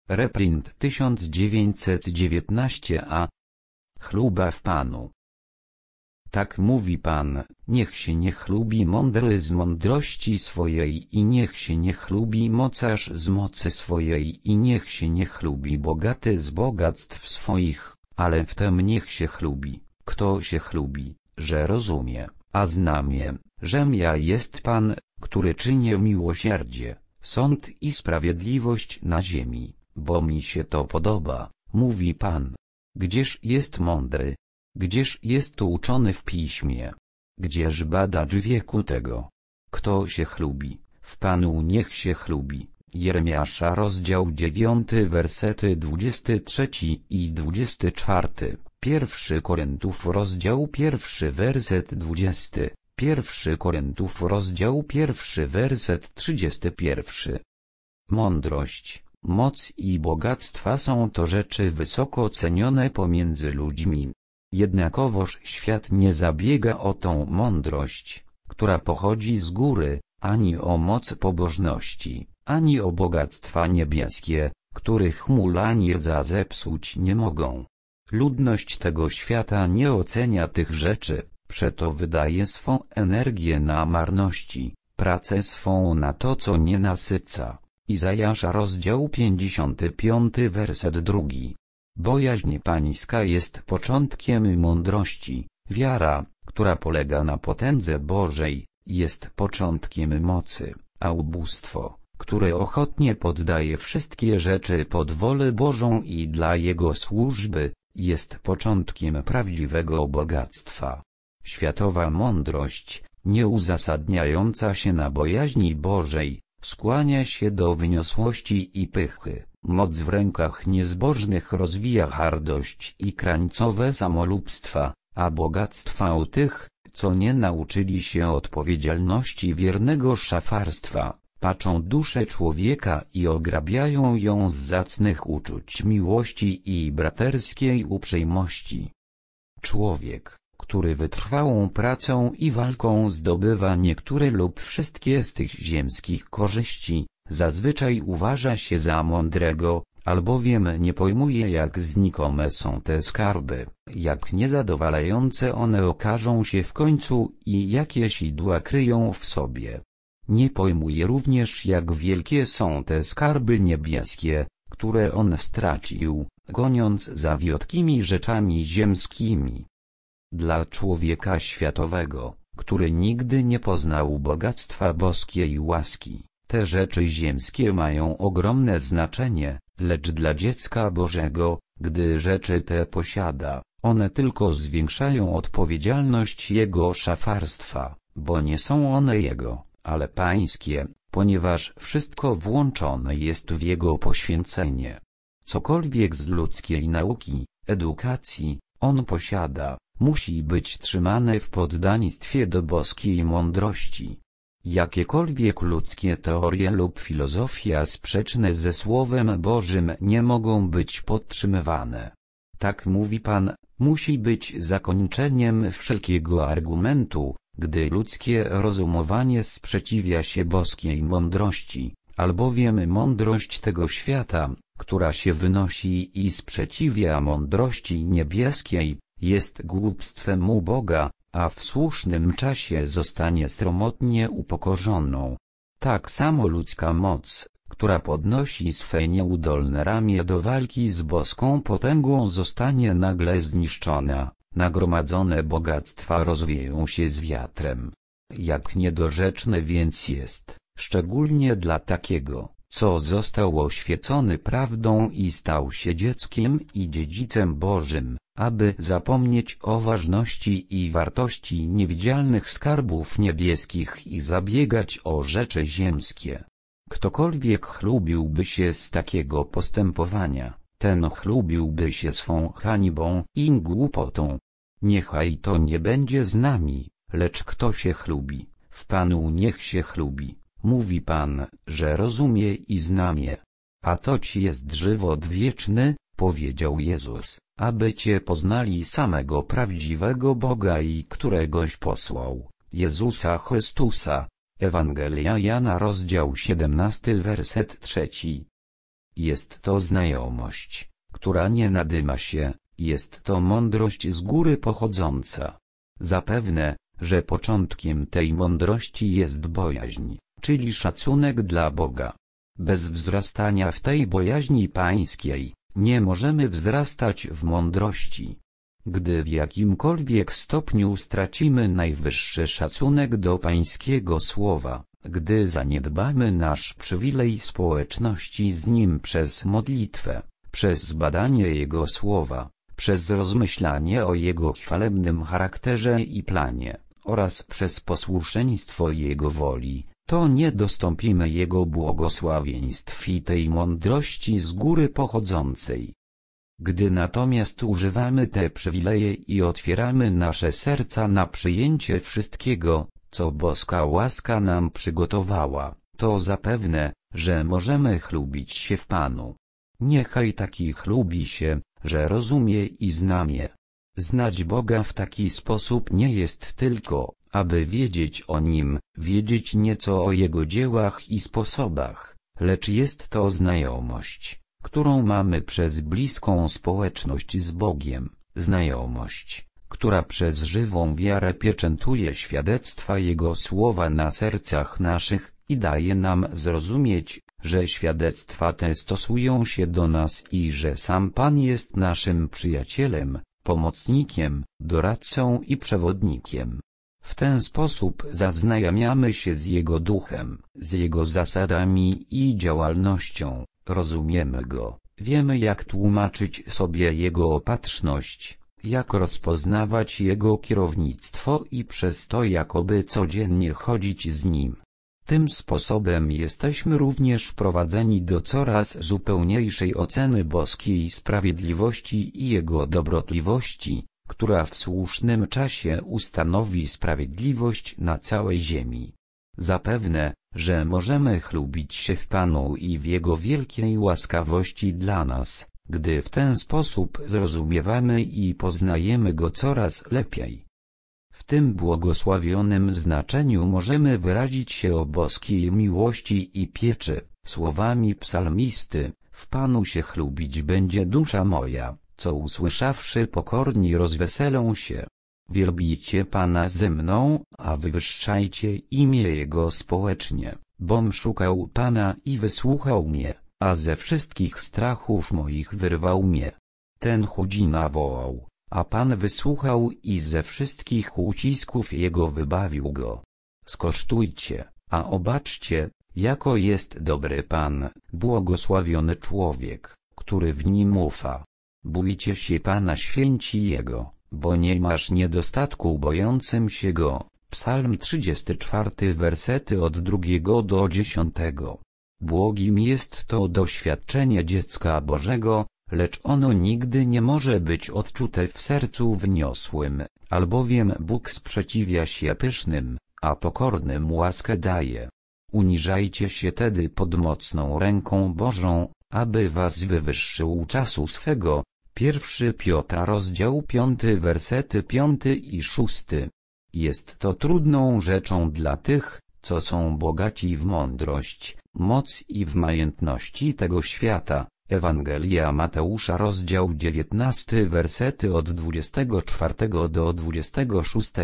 Reprint 1919a. Chluba w Panu. Tak mówi Pan, niech się nie chlubi mądry z mądrości swojej i niech się nie chlubi mocarz z mocy swojej i niech się nie chlubi bogaty z bogactw swoich, ale w tem niech się chlubi, kto się chlubi, że rozumie, a zna mnie, żem ja jest Pan, który czynię miłosierdzie, sąd i sprawiedliwość na ziemi, bo mi się to podoba, mówi Pan. Gdzież jest mądry? Gdzież jest uczony w piśmie? Gdzież badacz wieku tego? Kto się chlubi, w Panu niech się chlubi. Jeremiasza rozdział 9 wersety 23 i 24. 1 Koryntiów rozdział 1 werset 20. 1 Koryntiów rozdział 1 werset 31. Mądrość, moc i bogactwa są to rzeczy wysoko cenione pomiędzy ludźmi. Jednakowoż świat nie zabiega o tą mądrość, która pochodzi z góry, ani o moc pobożności, ani o bogactwa niebieskie, których mól ani rdza zepsuć nie mogą. Ludność tego świata nie ocenia tych rzeczy, przeto wydaje swą energię na marności, pracę swą na to, co nie nasyca. Izajasza rozdział 55 werset 2. Bojaźń pańska jest początkiem mądrości, wiara, która polega na potędze Bożej, jest początkiem mocy, a ubóstwo, które ochotnie poddaje wszystkie rzeczy pod wolę Bożą i dla Jego służby, jest początkiem prawdziwego bogactwa. Światowa mądrość, nie uzasadniająca się na bojaźni Bożej, skłania się do wyniosłości i pychy. Moc w rękach niezbożnych rozwija hardość i krańcowe samolubstwa, a bogactwa u tych, co nie nauczyli się odpowiedzialności wiernego szafarstwa, paczą duszę człowieka i ograbiają ją z zacnych uczuć miłości i braterskiej uprzejmości. Człowiek, który wytrwałą pracą i walką zdobywa niektóre lub wszystkie z tych ziemskich korzyści, zazwyczaj uważa się za mądrego, albowiem nie pojmuje, jak znikome są te skarby, jak niezadowalające one okażą się w końcu i jakie sidła kryją w sobie. Nie pojmuje również, jak wielkie są te skarby niebieskie, które on stracił, goniąc za wiodkimi rzeczami ziemskimi. Dla człowieka światowego, który nigdy nie poznał bogactwa boskiej łaski, te rzeczy ziemskie mają ogromne znaczenie, lecz dla dziecka Bożego, gdy rzeczy te posiada, one tylko zwiększają odpowiedzialność jego szafarstwa, bo nie są one jego, ale pańskie, ponieważ wszystko włączone jest w jego poświęcenie. Cokolwiek z ludzkiej nauki, edukacji, on posiada, musi być trzymane w poddaństwie do boskiej mądrości. Jakiekolwiek ludzkie teorie lub filozofia sprzeczne ze Słowem Bożym nie mogą być podtrzymywane. Tak mówi Pan, musi być zakończeniem wszelkiego argumentu, gdy ludzkie rozumowanie sprzeciwia się boskiej mądrości, albowiem mądrość tego świata, która się wynosi i sprzeciwia mądrości niebieskiej, jest głupstwem u Boga, a w słusznym czasie zostanie sromotnie upokorzoną. Tak samo ludzka moc, która podnosi swe nieudolne ramię do walki z boską potęgą, zostanie nagle zniszczona, nagromadzone bogactwa rozwieją się z wiatrem. Jak niedorzeczne więc jest, szczególnie dla takiego, co został oświecony prawdą i stał się dzieckiem i dziedzicem Bożym, aby zapomnieć o ważności i wartości niewidzialnych skarbów niebieskich i zabiegać o rzeczy ziemskie. Ktokolwiek chlubiłby się z takiego postępowania, ten chlubiłby się swą hańbą i głupotą. Niechaj to nie będzie z nami, lecz kto się chlubi, w Panu niech się chlubi. Mówi Pan, że rozumie i zna mnie. A to Ci jest żywot wieczny, powiedział Jezus, aby Cię poznali samego prawdziwego Boga i któregoś posłał, Jezusa Chrystusa. Ewangelia Jana rozdział 17 werset 3. jest to znajomość, która nie nadyma się, jest to mądrość z góry pochodząca. Zapewne, że początkiem tej mądrości jest bojaźń, czyli szacunek dla Boga. Bez wzrastania w tej bojaźni pańskiej, nie możemy wzrastać w mądrości. Gdy w jakimkolwiek stopniu stracimy najwyższy szacunek do pańskiego słowa, gdy zaniedbamy nasz przywilej społeczności z Nim przez modlitwę, przez badanie Jego słowa, przez rozmyślanie o Jego chwalebnym charakterze i planie, oraz przez posłuszeństwo Jego woli, to nie dostąpimy Jego błogosławieństw i tej mądrości z góry pochodzącej. Gdy natomiast używamy te przywileje i otwieramy nasze serca na przyjęcie wszystkiego, co boska łaska nam przygotowała, to zapewne, że możemy chlubić się w Panu. Niechaj taki chlubi się, że rozumie i zna mnie. Znać Boga w taki sposób nie jest tylko, aby wiedzieć o Nim, wiedzieć nieco o Jego dziełach i sposobach, lecz jest to znajomość, którą mamy przez bliską społeczność z Bogiem, znajomość, która przez żywą wiarę pieczętuje świadectwa Jego słowa na sercach naszych i daje nam zrozumieć, że świadectwa te stosują się do nas i że sam Pan jest naszym przyjacielem, pomocnikiem, doradcą i przewodnikiem. W ten sposób zaznajamiamy się z Jego duchem, z Jego zasadami i działalnością, rozumiemy Go, wiemy jak tłumaczyć sobie Jego opatrzność, jak rozpoznawać Jego kierownictwo i przez to jakoby codziennie chodzić z Nim. Tym sposobem jesteśmy również prowadzeni do coraz zupełniejszej oceny boskiej sprawiedliwości i Jego dobrotliwości, która w słusznym czasie ustanowi sprawiedliwość na całej ziemi. Zapewne, że możemy chlubić się w Panu i w Jego wielkiej łaskawości dla nas, gdy w ten sposób zrozumiewamy i poznajemy Go coraz lepiej. W tym błogosławionym znaczeniu możemy wyrazić się o boskiej miłości i pieczy, słowami psalmisty: w Panu się chlubić będzie dusza moja, co usłyszawszy pokorni rozweselą się. Wielbijcie Pana ze mną, a wywyższajcie imię Jego społecznie, bom szukał Pana i wysłuchał mnie, a ze wszystkich strachów moich wyrwał mnie. Ten chudzina wołał, a Pan wysłuchał i ze wszystkich ucisków jego wybawił go. Skosztujcie, a obaczcie, jako jest dobry Pan, błogosławiony człowiek, który w Nim ufa. Bójcie się Pana święci Jego, bo nie masz niedostatku bojącym się Go. Psalm 34, wersety od 2 do 10. Błogim jest to doświadczenie dziecka Bożego, lecz ono nigdy nie może być odczute w sercu wniosłym, albowiem Bóg sprzeciwia się pysznym, a pokornym łaskę daje. Uniżajcie się tedy pod mocną ręką Bożą, aby was wywyższył czasu swego. 1 Piotra rozdział 5 wersety 5 i 6. Jest to trudną rzeczą dla tych, co są bogaci w mądrość, moc i w majętności tego świata. Ewangelia Mateusza rozdział 19 wersety od 24 do 26.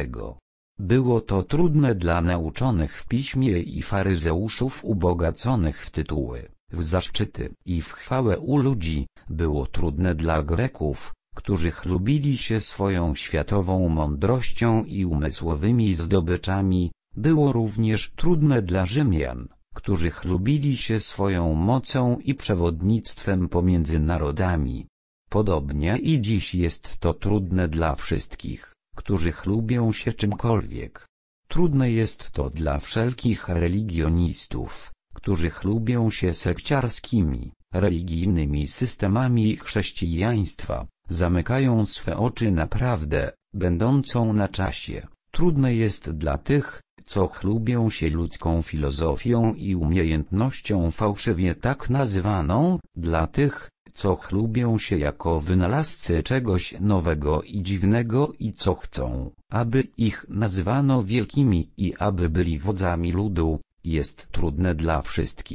Było to trudne dla nauczonych w piśmie i faryzeuszów ubogaconych w tytuły, w zaszczyty i w chwałę u ludzi, było trudne dla Greków, którzy chlubili się swoją światową mądrością i umysłowymi zdobyczami, było również trudne dla Rzymian, którzy chlubili się swoją mocą i przewodnictwem pomiędzy narodami. Podobnie i dziś jest to trudne dla wszystkich, którzy chlubią się czymkolwiek. Trudne jest to dla wszelkich religionistów, którzy chlubią się sekciarskimi, religijnymi systemami chrześcijaństwa, zamykają swe oczy na prawdę, będącą na czasie. Trudne jest dla tych, co chlubią się ludzką filozofią i umiejętnością fałszywie tak nazywaną, dla tych, co chlubią się jako wynalazcy czegoś nowego i dziwnego i co chcą, aby ich nazywano wielkimi i aby byli wodzami ludu, jest trudne dla wszystkich,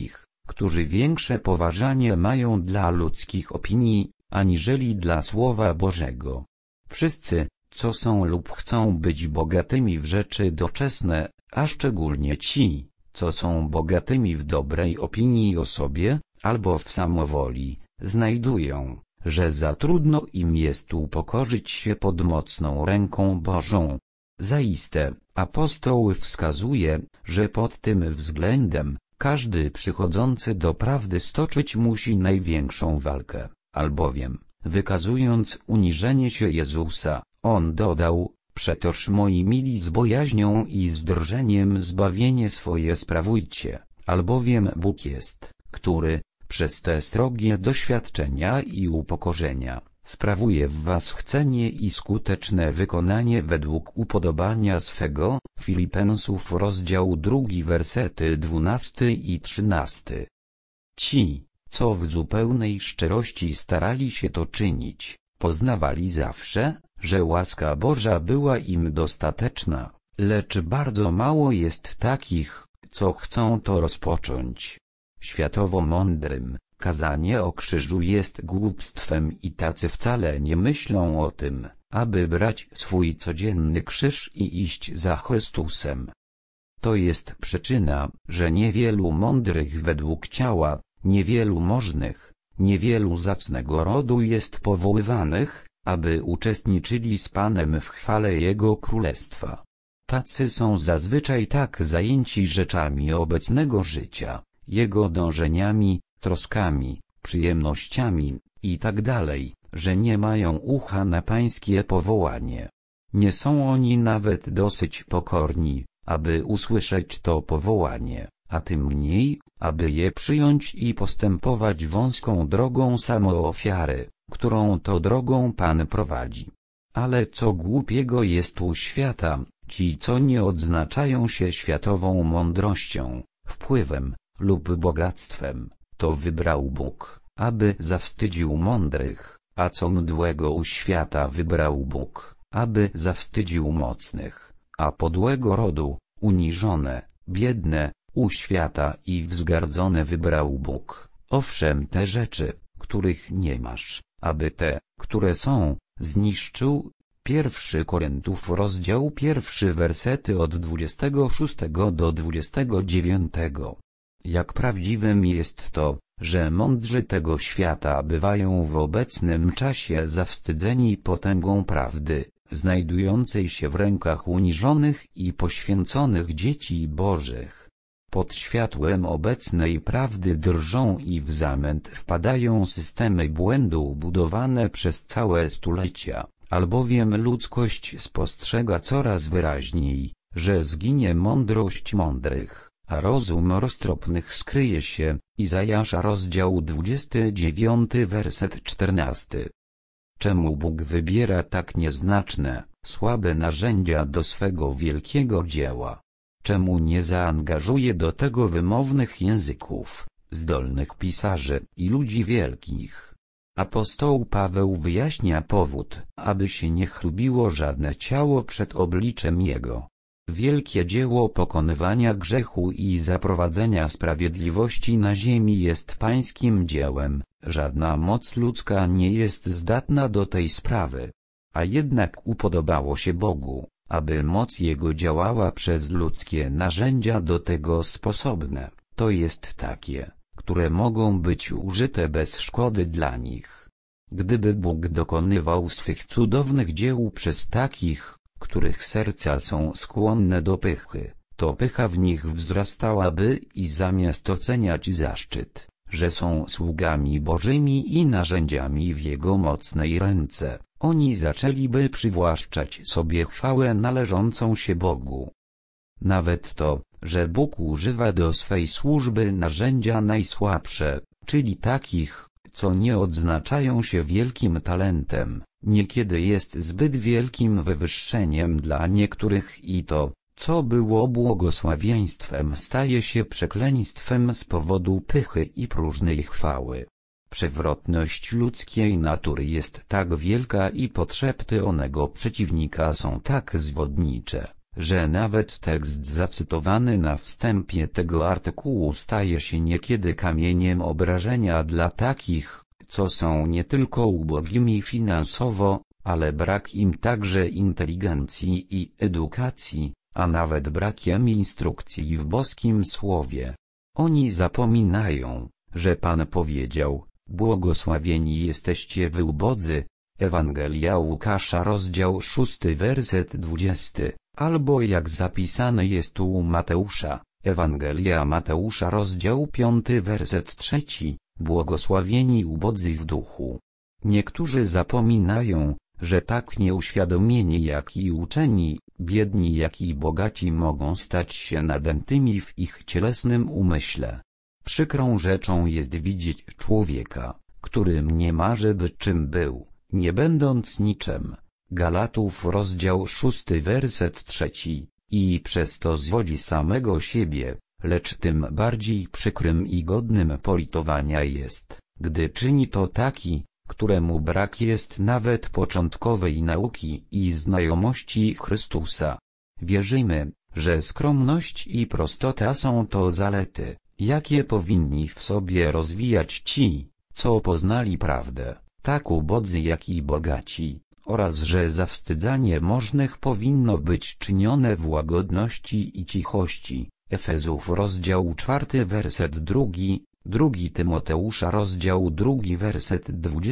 którzy większe poważanie mają dla ludzkich opinii, aniżeli dla Słowa Bożego. Wszyscy, co są lub chcą być bogatymi w rzeczy doczesne, a szczególnie ci, co są bogatymi w dobrej opinii o sobie, albo w samowoli, znajdują, że za trudno im jest upokorzyć się pod mocną ręką Bożą. Zaiste, apostoł wskazuje, że pod tym względem każdy przychodzący do prawdy stoczyć musi największą walkę, albowiem, wykazując uniżenie się Jezusa, on dodał: przetoż moi mili z bojaźnią i z drżeniem zbawienie swoje sprawujcie, albowiem Bóg jest, który, przez te srogie doświadczenia i upokorzenia, sprawuje w was chcenie i skuteczne wykonanie według upodobania swego. Filipensów rozdział 2 wersety 12 i 13. Ci, co w zupełnej szczerości starali się to czynić, poznawali zawsze, że łaska Boża była im dostateczna, lecz bardzo mało jest takich, co chcą to rozpocząć. Światowo mądrym, kazanie o krzyżu jest głupstwem i tacy wcale nie myślą o tym, aby brać swój codzienny krzyż i iść za Chrystusem. To jest przyczyna, że niewielu mądrych według ciała, niewielu możnych, niewielu zacnego rodu jest powoływanych, aby uczestniczyli z Panem w chwale Jego Królestwa. Tacy są zazwyczaj tak zajęci rzeczami obecnego życia, jego dążeniami, troskami, przyjemnościami itd., że nie mają ucha na pańskie powołanie. Nie są oni nawet dosyć pokorni, aby usłyszeć to powołanie, a tym mniej, aby je przyjąć i postępować wąską drogą samoofiary, którą to drogą Pan prowadzi. Ale co głupiego jest u świata, ci co nie odznaczają się światową mądrością, wpływem lub bogactwem, to wybrał Bóg, aby zawstydził mądrych, a co mdłego u świata wybrał Bóg, aby zawstydził mocnych, a podłego rodu, uniżone, biedne, u świata i wzgardzone wybrał Bóg. Owszem, te rzeczy, których nie masz, aby te, które są, zniszczył. 1 Koryntiów rozdział 1 wersety od 26 do 29. Jak prawdziwym jest to, że mądrzy tego świata bywają w obecnym czasie zawstydzeni potęgą prawdy, znajdującej się w rękach uniżonych i poświęconych dzieci Bożych. Pod światłem obecnej prawdy drżą i w zamęt wpadają systemy błędu budowane przez całe stulecia, albowiem ludzkość spostrzega coraz wyraźniej, że zginie mądrość mądrych, a rozum roztropnych skryje się. Izajasza rozdział 29 werset 14. Czemu Bóg wybiera tak nieznaczne, słabe narzędzia do swego wielkiego dzieła? Czemu nie zaangażuje do tego wymownych języków, zdolnych pisarzy i ludzi wielkich? Apostoł Paweł wyjaśnia powód, aby się nie chlubiło żadne ciało przed obliczem Jego. Wielkie dzieło pokonywania grzechu i zaprowadzenia sprawiedliwości na ziemi jest pańskim dziełem, żadna moc ludzka nie jest zdatna do tej sprawy. A jednak upodobało się Bogu, aby moc Jego działała przez ludzkie narzędzia do tego sposobne, to jest takie, które mogą być użyte bez szkody dla nich. Gdyby Bóg dokonywał swych cudownych dzieł przez takich, których serca są skłonne do pychy, to pycha w nich wzrastałaby i zamiast oceniać zaszczyt, że są sługami Bożymi i narzędziami w Jego mocnej ręce, oni zaczęliby przywłaszczać sobie chwałę należącą się Bogu. Nawet to, że Bóg używa do swej służby narzędzia najsłabsze, czyli takich, co nie odznaczają się wielkim talentem, niekiedy jest zbyt wielkim wywyższeniem dla niektórych i to, co było błogosławieństwem, staje się przekleństwem z powodu pychy i próżnej chwały. Przewrotność ludzkiej natury jest tak wielka i potrzeby onego przeciwnika są tak zwodnicze, że nawet tekst zacytowany na wstępie tego artykułu staje się niekiedy kamieniem obrażenia dla takich, co są nie tylko ubogimi finansowo, ale brak im także inteligencji i edukacji, a nawet brakiem instrukcji w boskim słowie. Oni zapominają, że Pan powiedział: błogosławieni jesteście wy ubodzy. Ewangelia Łukasza rozdział 6 werset 20, albo jak zapisane jest u Mateusza, Ewangelia Mateusza rozdział 5 werset 3, błogosławieni ubodzy w duchu. Niektórzy zapominają, że tak nieuświadomieni jak i uczeni, biedni jak i bogaci mogą stać się nadętymi w ich cielesnym umyśle. Przykrą rzeczą jest widzieć człowieka, który mniema, żeby czym był, nie będąc niczym. Galatów rozdział 6 werset 3, i przez to zwodzi samego siebie, lecz tym bardziej przykrym i godnym politowania jest, gdy czyni to taki, któremu brak jest nawet początkowej nauki i znajomości Chrystusa. Wierzymy, że skromność i prostota są to zalety, jakie powinni w sobie rozwijać ci, co poznali prawdę, tak ubodzy jak i bogaci, oraz że zawstydzanie możnych powinno być czynione w łagodności i cichości. Efezów rozdział 4 werset 2, 2 Tymoteusza rozdział 2 werset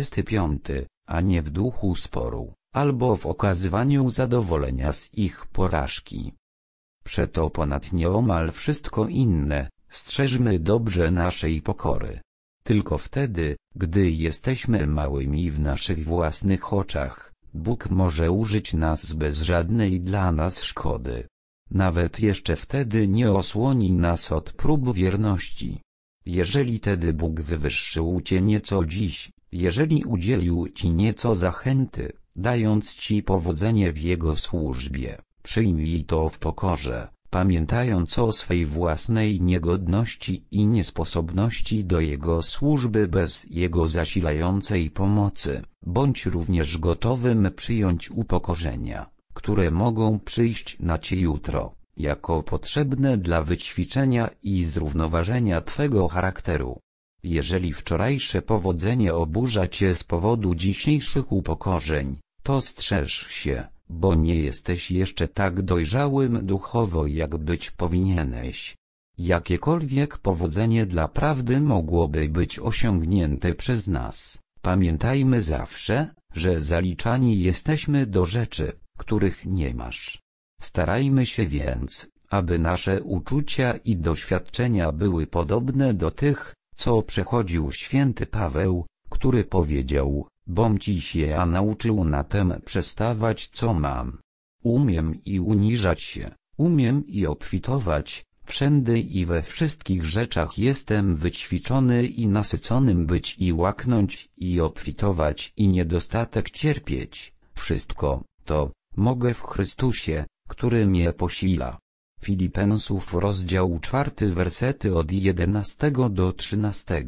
25, a nie w duchu sporu, albo w okazywaniu zadowolenia z ich porażki. Przeto ponad nieomal wszystko inne, strzeżmy dobrze naszej pokory. Tylko wtedy, gdy jesteśmy małymi w naszych własnych oczach, Bóg może użyć nas bez żadnej dla nas szkody. Nawet jeszcze wtedy nie osłoni nas od prób wierności. Jeżeli tedy Bóg wywyższył cię nieco dziś, jeżeli udzielił ci nieco zachęty, dając ci powodzenie w Jego służbie, przyjmij to w pokorze, pamiętając o swej własnej niegodności i niesposobności do Jego służby bez Jego zasilającej pomocy. Bądź również gotowym przyjąć upokorzenia, które mogą przyjść na cię jutro, jako potrzebne dla wyćwiczenia i zrównoważenia twego charakteru. Jeżeli wczorajsze powodzenie oburza cię z powodu dzisiejszych upokorzeń, to strzeż się, bo nie jesteś jeszcze tak dojrzałym duchowo, jak być powinieneś. Jakiekolwiek powodzenie dla prawdy mogłoby być osiągnięte przez nas, pamiętajmy zawsze, że zaliczani jesteśmy do rzeczy, których nie masz. Starajmy się więc, aby nasze uczucia i doświadczenia były podobne do tych, co przechodził święty Paweł, który powiedział: bom ci się a nauczył na tem przestawać co mam. Umiem i uniżać się, umiem i obfitować, wszędy i we wszystkich rzeczach jestem wyćwiczony i nasyconym być i łaknąć i obfitować i niedostatek cierpieć. Wszystko to mogę w Chrystusie, który mnie posila. Filipensów rozdział 4 wersety od 11 do 13.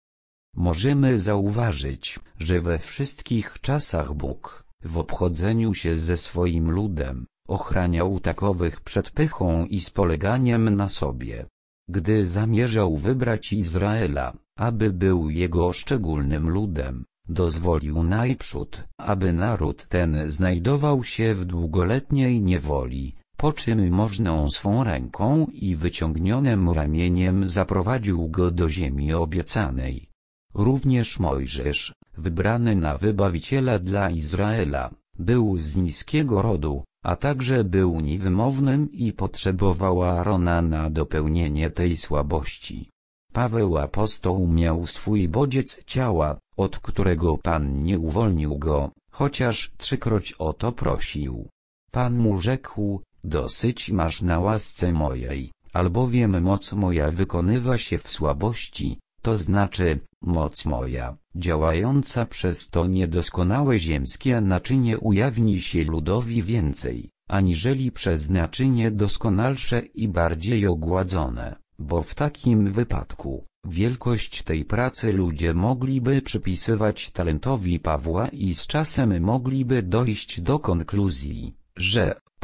Możemy zauważyć, że we wszystkich czasach Bóg, w obchodzeniu się ze swoim ludem, ochraniał takowych przed pychą i spoleganiem na sobie. Gdy zamierzał wybrać Izraela, aby był jego szczególnym ludem, dozwolił najprzód, aby naród ten znajdował się w długoletniej niewoli, po czym możną swą ręką i wyciągnionym ramieniem zaprowadził go do ziemi obiecanej. Również Mojżesz, wybrany na wybawiciela dla Izraela, był z niskiego rodu, a także był niewymownym i potrzebował Aarona na dopełnienie tej słabości. Paweł apostoł miał swój bodziec ciała, od którego Pan nie uwolnił go, chociaż 3-kroć o to prosił. Pan mu rzekł: dosyć masz na łasce mojej, albowiem moc moja wykonywa się w słabości, to znaczy, moc moja, działająca przez to niedoskonałe ziemskie naczynie ujawni się ludowi więcej, aniżeli przez naczynie doskonalsze i bardziej ogładzone, bo w takim wypadku wielkość tej pracy ludzie mogliby przypisywać talentowi Pawła i z czasem mogliby dojść do konkluzji, że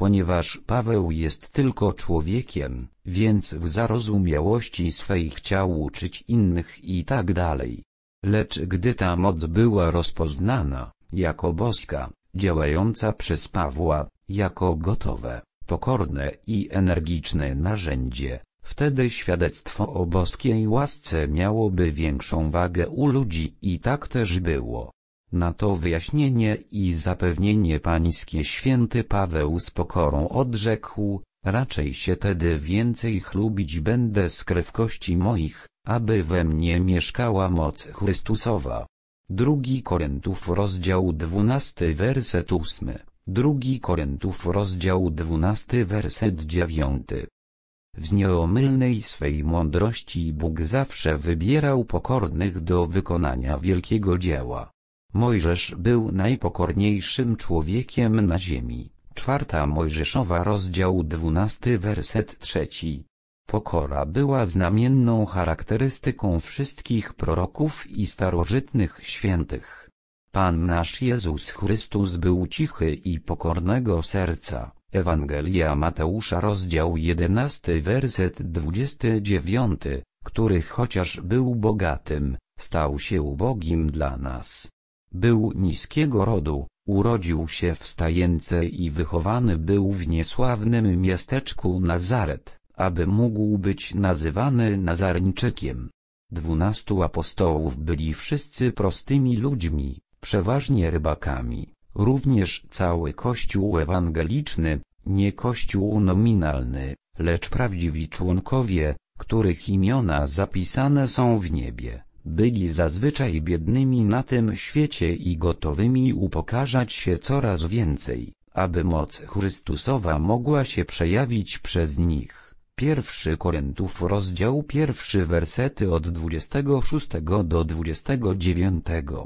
ponieważ Paweł jest tylko człowiekiem, więc w zarozumiałości swej chciał uczyć innych i tak dalej. Lecz gdy ta moc była rozpoznana, jako boska, działająca przez Pawła, jako gotowe, pokorne i energiczne narzędzie, wtedy świadectwo o boskiej łasce miałoby większą wagę u ludzi i tak też było. Na to wyjaśnienie i zapewnienie pańskie święty Paweł z pokorą odrzekł: raczej się tedy więcej chlubić będę z krew kości moich, aby we mnie mieszkała moc Chrystusowa. 2 Koryntiów rozdział 12 werset 8, 2 Koryntiów rozdział 12 werset 9. W nieomylnej swej mądrości Bóg zawsze wybierał pokornych do wykonania wielkiego dzieła. Mojżesz był najpokorniejszym człowiekiem na ziemi. 4 Mojżeszowa rozdział 12 werset 3. Pokora była znamienną charakterystyką wszystkich proroków i starożytnych świętych. Pan nasz Jezus Chrystus był cichy i pokornego serca. Ewangelia Mateusza rozdział 11 werset 29, który chociaż był bogatym, stał się ubogim dla nas. Był niskiego rodu, urodził się w stajence i wychowany był w niesławnym miasteczku Nazaret, aby mógł być nazywany Nazareńczykiem. 12 apostołów byli wszyscy prostymi ludźmi, przeważnie rybakami. Również cały Kościół ewangeliczny, nie Kościół nominalny, lecz prawdziwi członkowie, których imiona zapisane są w niebie, byli zazwyczaj biednymi na tym świecie i gotowymi upokarzać się coraz więcej, aby moc Chrystusowa mogła się przejawić przez nich. 1 Koryntiów rozdział 1 wersety od 26 do 29.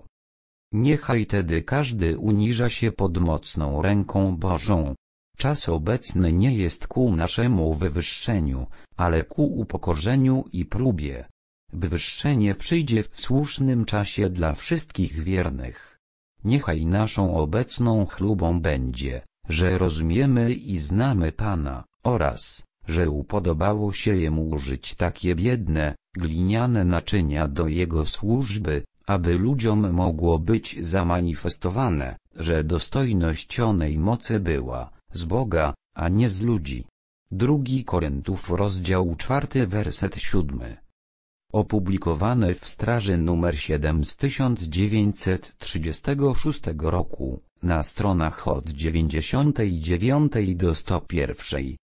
Niechaj tedy każdy uniża się pod mocną ręką Bożą. Czas obecny nie jest ku naszemu wywyższeniu, ale ku upokorzeniu i próbie. Wywyższenie przyjdzie w słusznym czasie dla wszystkich wiernych. Niechaj naszą obecną chlubą będzie, że rozumiemy i znamy Pana, oraz, że upodobało się Jemu użyć takie biedne, gliniane naczynia do Jego służby, aby ludziom mogło być zamanifestowane, że dostojność onej mocy była z Boga, a nie z ludzi. 2 Koryntiów rozdział 4 werset 7. Opublikowane w Straży nr 7 z 1936 roku, na stronach od 99 do 101.